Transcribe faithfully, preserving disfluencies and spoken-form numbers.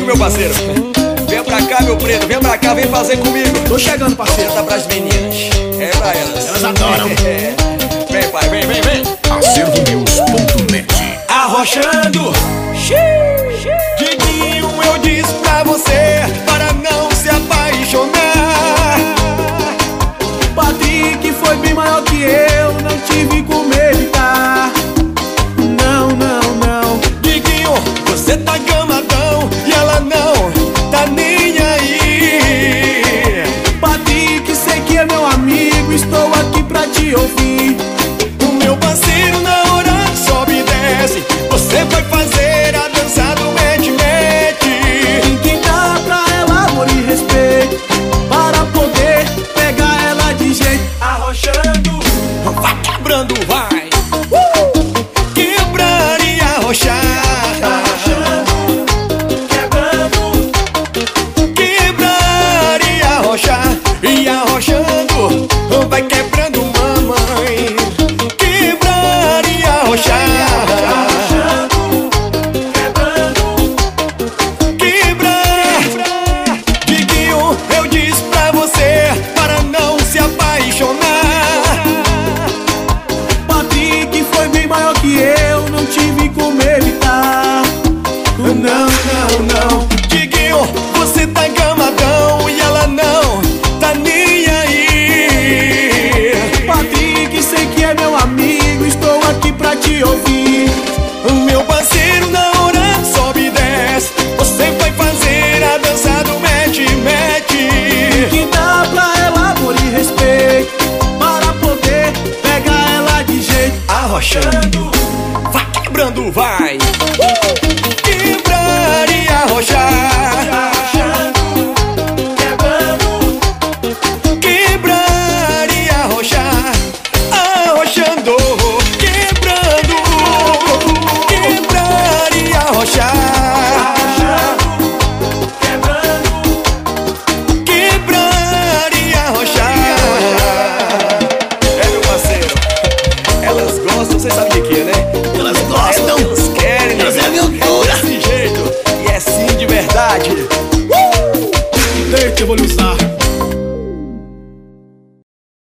meu parceiro. Vem pra cá, meu preto, vem pra cá, vem fazer comigo. Tô chegando, parceiro. Tá pras meninas, é pra elas. Elas adoram. É. Vem, pai, vem, vem, vem. Acervo News ponto net. Arrochando. Diguinho, eu disse pra você para não se apaixonar. Patrick foi bem maior que eu, não tive como evitar. Não, não, não. Diguinho, você tá gamadão e ela não tá nem aí. Patrick, sei que é meu amigo, estou aqui pra te ouvir. O meu parceiro, na hora que sobe e desce, você vai fazer a dança do mete-mete. Tem que dar pra ela amor e respeito, para poder pegar ela de jeito. Arrochando, vai quebrando, vai uh! Quebrar e arrochar.